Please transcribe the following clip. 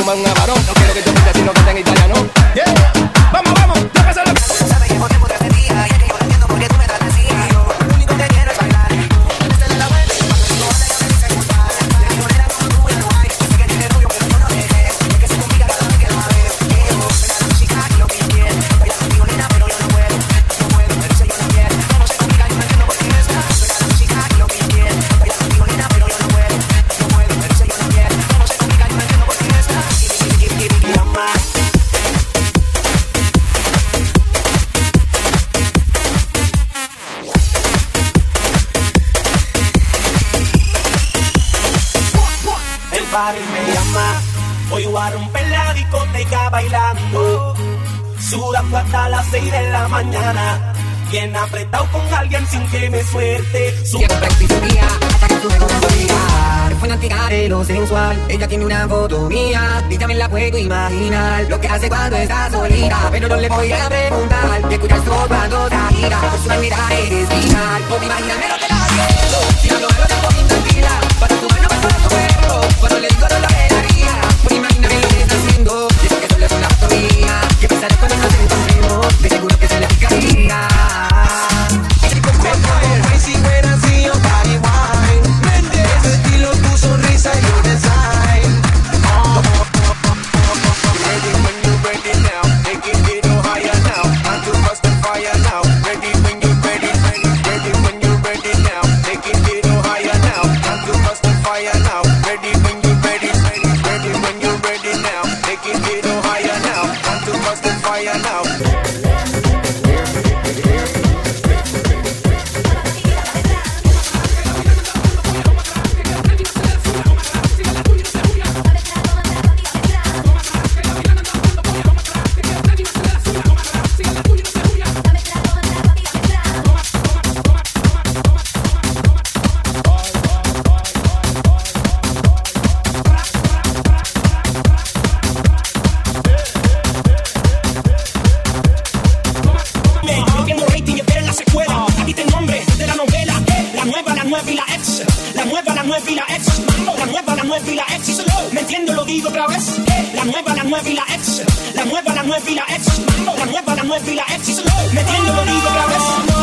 fuma un avarón. No quiero que te pintes sino que esté en italiano. Yeah. Vamos, vamos, ya pasa la... Sabes que por tiempo te día y es que yo no entiendo por qué tú me tratas así. Yo lo único que quiero es bailar. Desde la vuelta y cuando tú hola ya me dice que está. La pionera como tú ya no hay. Sé que tiene novio pero no lo dejes. Es que se complica cada vez que lo haces. Yo soy la música y lo que yo quiero. Baila contigo nena pero yo no puedo. No puedo, pero si yo no quiero. No se complica, yo no entiendo por qué está. Soy la música y lo que yo quiero. Baila contigo nena pero yo no puedo. No puedo, pero si yo no quiero. No se complica, yo no entiendo por qué está. Llama. El party me llama, hoy voy a romper la discoteca bailando, sudando hasta las 6 de la mañana, bien apretado con alguien sin que me suelte. Siempre existía hasta que tuve conmigo. Es fanática de lo sensual. Ella tiene una foto mía y ya me la puedo imaginar. Lo que hace cuando está solita, pero no le voy a preguntar. Y escuchar todo cuando está gira. Por su manera eres final. Por imaginarme lo que la haciendo. Si hablo de lo que voy tranquila. Para tu mano para tu cuerpo. Cuando le digo no lo haría. Por imaginarme lo que está haciendo. Y eso que solo es una foto mía. ¿Qué pasará cuando nos encontremos? De seguro que se le picaría. Si fuera así, your body wine. Ese estilo, tu sonrisa y your design. Ready when you're ready now. Make it little higher now. Time to bust the fire now. Ready when you're ready, ready. Ready when you're ready now. Make it little higher now. Time to bust the fire now. Ready when you're ready, ready. Ready when you're ready now. Make it little higher now. Time to bust the fire now. Y la ex, la nueva y la ex, la nueva y la ex, metiendo lo digo otra vez.